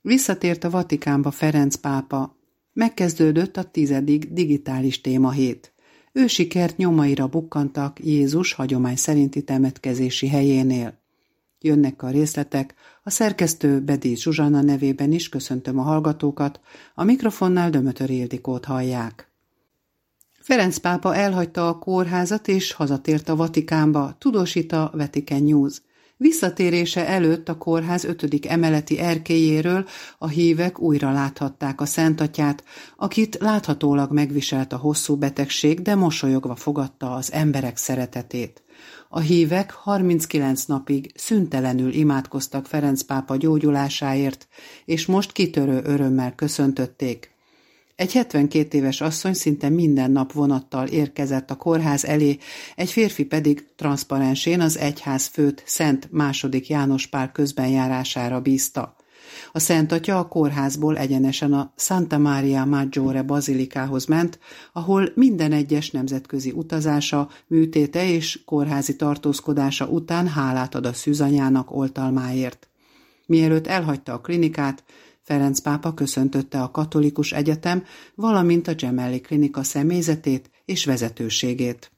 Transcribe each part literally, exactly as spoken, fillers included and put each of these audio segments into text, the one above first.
Visszatért a Vatikánba Ferenc pápa. Megkezdődött a tizedik digitális témahét. Ő sikert nyomaira bukkantak Jézus hagyomány szerinti temetkezési helyénél. Jönnek a részletek, a szerkesztő Bedész Zsuzsanna nevében is köszöntöm a hallgatókat, a mikrofonnál Dömötör Ildikót hallják. Ferenc pápa elhagyta a kórházat és hazatért a Vatikánba, tudósít a Vatican News. Visszatérése előtt a kórház ötödik emeleti erkélyéről a hívek újra láthatták a Szentatyát, akit láthatólag megviselt a hosszú betegség, de mosolyogva fogadta az emberek szeretetét. A hívek harminckilenc napig szüntelenül imádkoztak Ferenc pápa gyógyulásáért, és most kitörő örömmel köszöntötték. Egy hetvenkét éves asszony szinte minden nap vonattal érkezett a kórház elé, egy férfi pedig transzparensén az egyház főt Szent második János Pál közbenjárására bízta. A Szent Atya a kórházból egyenesen a Santa Maria Maggiore bazilikához ment, ahol minden egyes nemzetközi utazása, műtéte és kórházi tartózkodása után hálát ad a szűzanyának oltalmáért. Mielőtt elhagyta a klinikát, Ferenc pápa köszöntötte a Katolikus Egyetem, valamint a Gemelli Klinika személyzetét és vezetőségét.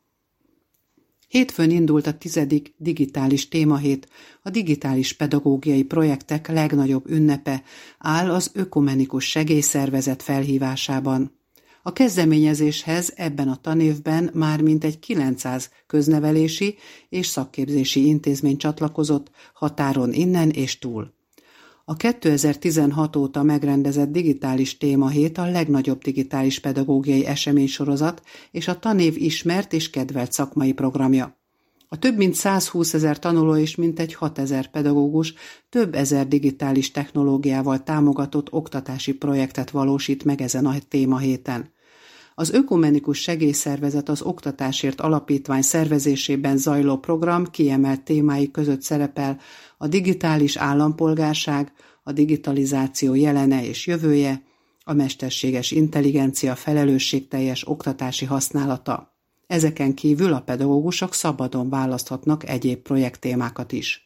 Hétfőn indult a tizedik digitális témahét, a digitális pedagógiai projektek legnagyobb ünnepe áll az Ökumenikus Segélyszervezet felhívásában. A kezdeményezéshez ebben a tanévben már mintegy kilencszáz köznevelési és szakképzési intézmény csatlakozott határon innen és túl. A kétezer-tizenhat óta megrendezett digitális témahét a legnagyobb digitális pedagógiai eseménysorozat és a tanév ismert és kedvelt szakmai programja. A több mint százhúszezer tanuló és mintegy hatezer pedagógus több ezer digitális technológiával támogatott oktatási projektet valósít meg ezen a témahéten. Az Ökumenikus Segélyszervezet az Oktatásért Alapítvány szervezésében zajló program kiemelt témái között szerepel a digitális állampolgárság, a digitalizáció jelene és jövője, a mesterséges intelligencia felelősségteljes oktatási használata. Ezeken kívül a pedagógusok szabadon választhatnak egyéb projekttémákat is.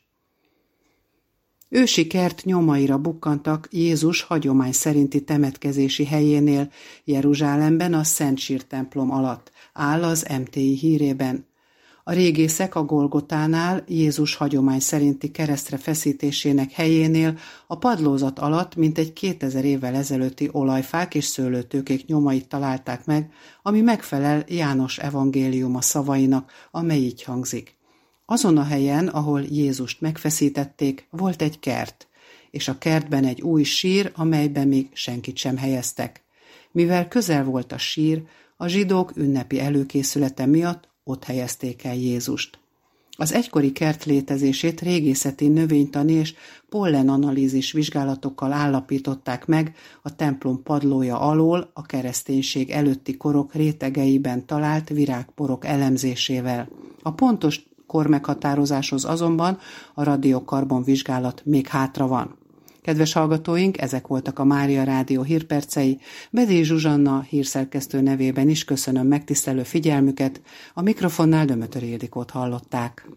Ő sikert nyomaira bukkantak Jézus hagyomány szerinti temetkezési helyénél, Jeruzsálemben a Szent Sír templom alatt, áll az em té i hírében. A régészek a Golgotánál, Jézus hagyomány szerinti keresztre feszítésének helyénél a padlózat alatt mintegy kétezer évvel ezelőtti olajfák és szőlőtőkék nyomait találták meg, ami megfelel János evangéliuma szavainak, amely így hangzik. Azon a helyen, ahol Jézust megfeszítették, volt egy kert, és a kertben egy új sír, amelyben még senkit sem helyeztek. Mivel közel volt a sír, a zsidók ünnepi előkészülete miatt ott helyezték el Jézust. Az egykori kert létezését régészeti növénytani és pollenanalízis vizsgálatokkal állapították meg a templom padlója alól a kereszténység előtti korok rétegeiben talált virágporok elemzésével. A pontos kormeghatározáshoz azonban a radiokarbon vizsgálat még hátra van. Kedves hallgatóink, ezek voltak a Mária Rádió hírpercei. Bedész Zsuzsanna hírszerkesztő nevében is köszönöm megtisztelő figyelmüket. A mikrofonnál Dömötör Ildikót hallották.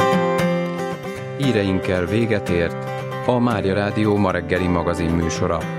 Híreinkkel véget ért a Mária Rádió ma reggeli magazin műsora.